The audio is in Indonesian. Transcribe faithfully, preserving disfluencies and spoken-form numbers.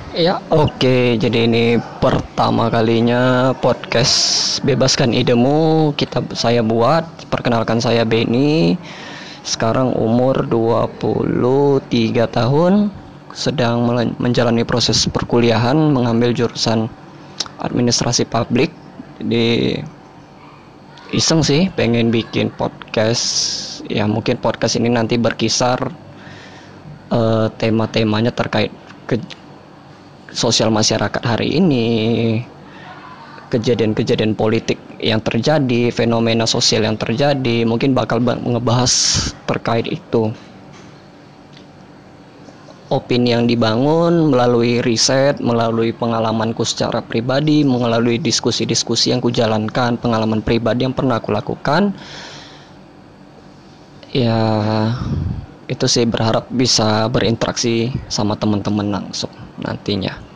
Ya, oke. Jadi ini pertama kalinya podcast Bebaskan Idemu kita saya buat. Perkenalkan saya Benny. Sekarang umur dua puluh tiga tahun, sedang menjalani proses perkuliahan mengambil jurusan administrasi publik. Di iseng sih pengen bikin podcast. Ya mungkin podcast ini nanti berkisar uh, tema-temanya terkait ke sosial masyarakat hari ini, kejadian-kejadian politik yang terjadi, fenomena sosial yang terjadi, mungkin bakal ngebahas terkait itu. Opini yang dibangun melalui riset, melalui pengalamanku secara pribadi, melalui diskusi-diskusi yang kujalankan, pengalaman pribadi yang pernah aku lakukan. Ya, itu sih berharap bisa berinteraksi sama teman-teman langsung nantinya.